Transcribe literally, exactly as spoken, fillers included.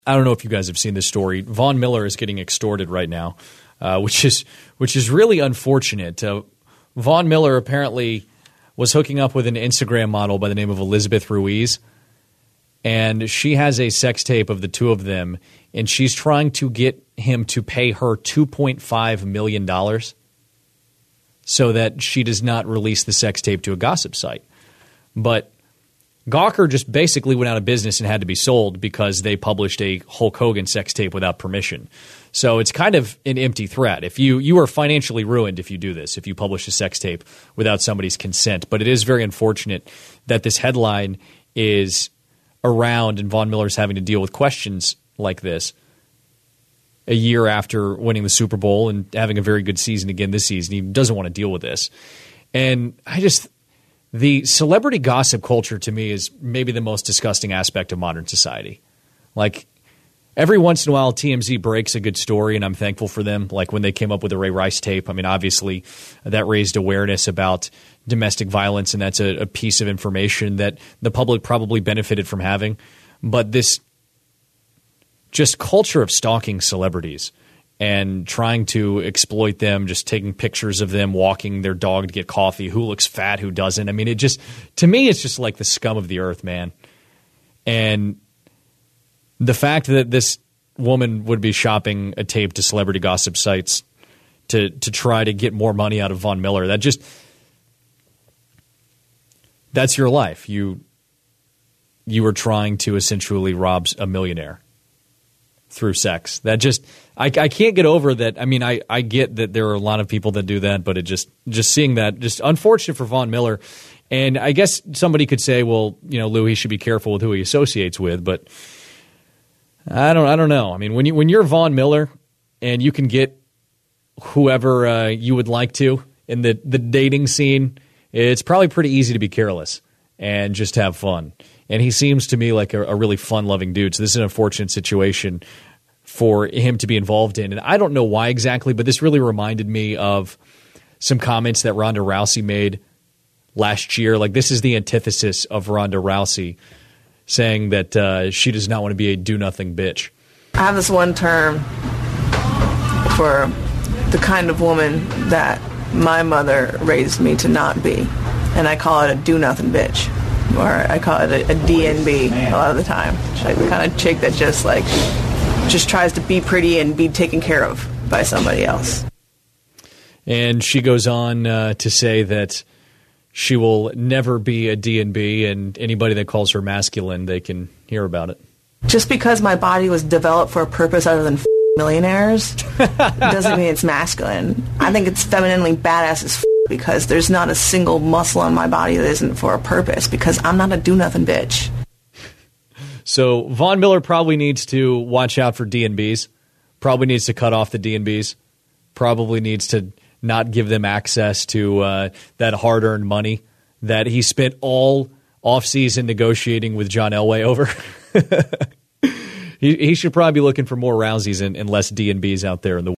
I don't know if you guys have seen this story. Von Miller is getting extorted right now, uh, which is which is really unfortunate. Uh, Von Miller apparently was hooking up with an Instagram model by the name of Elizabeth Ruiz, and she has a sex tape of the two of them, and she's trying to get him to pay her two point five million dollars so that she does not release the sex tape to a gossip site. But Gawker just basically went out of business and had to be sold because they published a Hulk Hogan sex tape without permission. So it's kind of an empty threat. If you you are financially ruined if you do this, if you publish a sex tape without somebody's consent. But it is very unfortunate that this headline is around and Von Miller's having to deal with questions like this a year after winning the Super Bowl and having a very good season again this season. He doesn't want to deal with this. And I just – the celebrity gossip culture to me is maybe the most disgusting aspect of modern society. Like every once in a while T M Z breaks a good story and I'm thankful for them. Like when they came up with the Ray Rice tape. I mean, obviously that raised awareness about domestic violence and that's a, a piece of information that the public probably benefited from having. But this just culture of stalking celebrities and trying to exploit them, just taking pictures of them walking their dog to get coffee, who looks fat, who doesn't. I mean, it just – to me, it's just like the scum of the earth, man. And the fact that this woman would be shopping a tape to celebrity gossip sites to to try to get more money out of Von Miller, that just – that's your life. You you were trying to essentially rob a millionaire through sex. That just I, I can't get over that. I mean, I, I get that there are a lot of people that do that, but it just just seeing that just unfortunate for Von Miller. And I guess somebody could say, well, you know, Lou, he should be careful with who he associates with, but I don't I don't know. I mean, when you when you're Von Miller and you can get whoever uh, you would like to in the the dating scene, it's probably pretty easy to be careless and just have fun. And he seems to me like a, a really fun-loving dude. So this is an unfortunate situation for him to be involved in. And I don't know why exactly, but this really reminded me of some comments that Ronda Rousey made last year. Like this is the antithesis of Ronda Rousey saying that uh, she does not want to be a do-nothing bitch. I have this one term for the kind of woman that my mother raised me to not be. And I call it a do-nothing bitch. Or I call it a, a D N B a lot of the time. She's like the kind of chick that just like just tries to be pretty and be taken care of by somebody else. And she goes on uh, to say that she will never be a D N B, and anybody that calls her masculine, they can hear about it. Just because my body was developed for a purpose other than f- millionaires doesn't mean it's masculine. I think it's femininely badass as f- because there's not a single muscle on my body that isn't for a purpose, because I'm not a do-nothing bitch. So Von Miller probably needs to watch out for D N Bs, probably needs to cut off the D N Bs, probably needs to not give them access to uh, that hard-earned money that he spent all offseason negotiating with John Elway over. he, he should probably be looking for more Rouseys and, and less D N Bs out there in the